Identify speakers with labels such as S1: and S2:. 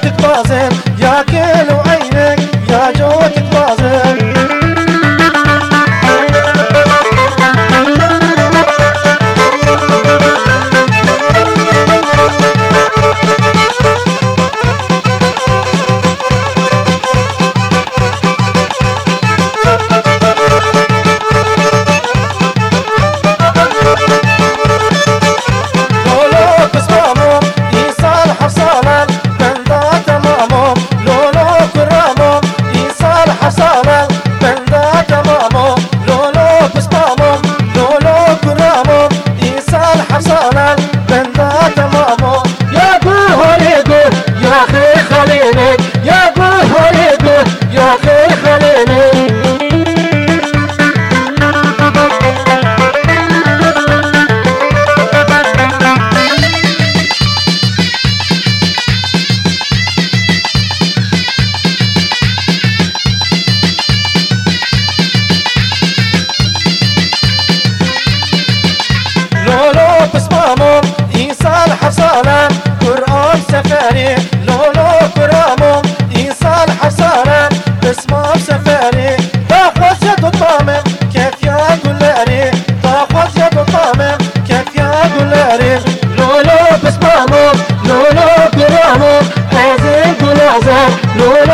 S1: جوتك بازن يا كيلو عينك يا جوتك بازن حصالا قرآن سفاري لولو كرامو إنسان حصالا بسمام سفاري تاخذ يد الطامم كيف يا قلاري تاخذ يد الطامم كيف يا قلاري لولو بسمامو لولو كرامو عايزين كل عزام لولو